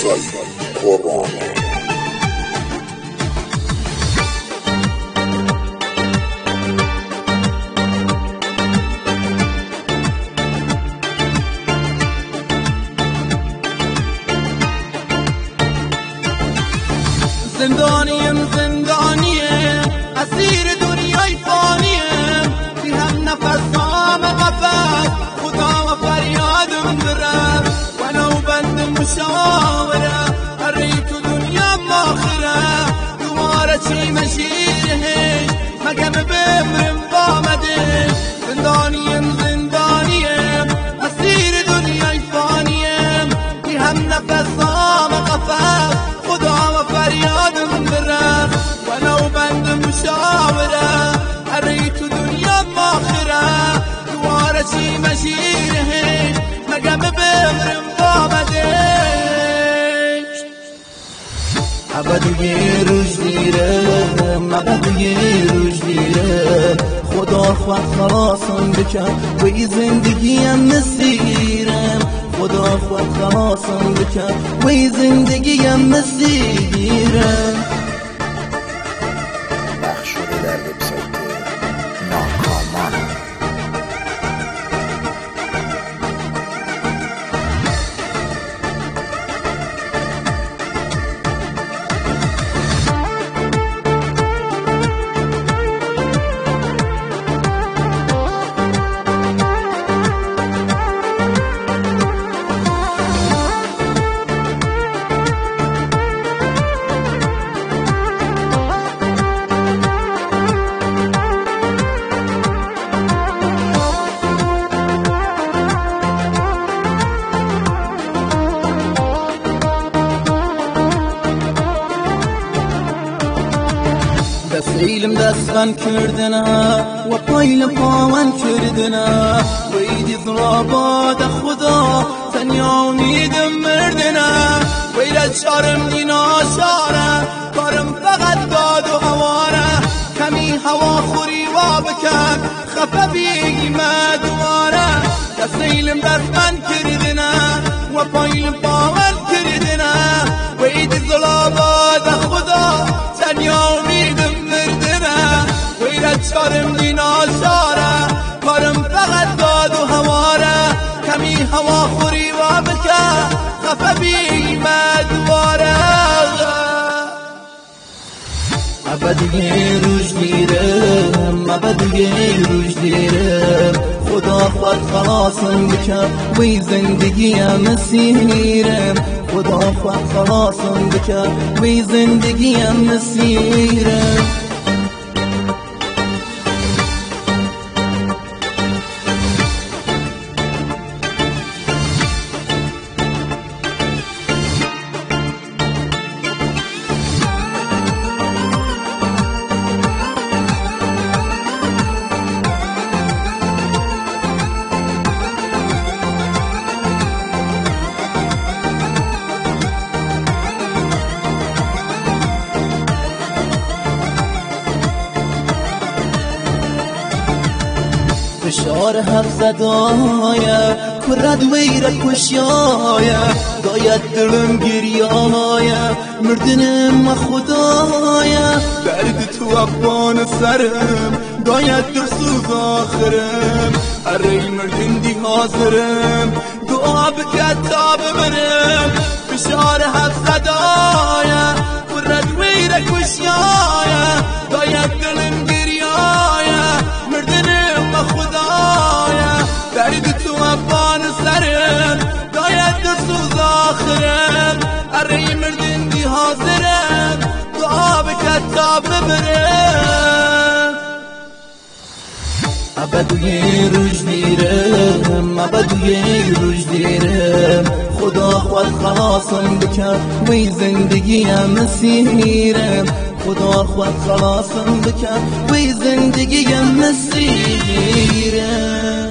پارسایی قرآن زندانیم اسیر دنیای فانیم بی هم نفسام قفص خدا و فریادم برم ولو بند مشاوره هری تو دنیا ماخره دوباره چی مشیرهش مگه ببرم بامده زندانیم اسیر دنیای فانیم بی هم نفسام قفص خدا و فریادم برم ولو بند مشاوره هری تو دنیا ماخره دوباره چی مشیرهش مگه ببرم بامدش ابد یه روز میرم ابد یه روز میرم خدا خود خلاصم بکن و ای زندگیم مسیرم خدا خود خلاصم بکن و ای زندگیم مسیرم پخش شده در وبسایت ناکامان. دستیلم دستان کردنه و پایل پاون کردنه و ایدی ضرابات خدا تنیا امیدم مردنه و ایرد شارم دینا شاره کارم فقط داد و هواره کمی هوا خوری و بکن خفه بیگیمه دواره دستیلم دستان کردنه و پایل پاون کردنه و ایدی ضرابات خدا تنیا امیدم چارم دینا شاره کارم فقط داد و هواره کمی هوا خوری و بکن خفه بیمه دوباره ابد یه روز میرم ابد یه روز میرم خدا خود خلاصم بکن وی زندگیم مسیرم خدا خود خلاصم بکن وی زندگیم مسیرم فشار هر زدایه کرد ویره کشایه داید دلم گریایه مردنم و خدایه درد تو افغان سرم داید در سوز آخرم اره مردن دی حاضرم دعا بکت تا ببرم فشار هر زدایه کرد ویره کشایه داید دلم گریایه مردنم و خدایه درد تو افغان سرم داید در سوز آخرم اره مردن دی حاضرم دعا بکت تا ببرم ابد یه روز میرم ابد یه روز میرم خدا خود خلاصم بکن وی زندگیم مسیرم خدا خود خلاصم بکن وی زندگیم مسیرم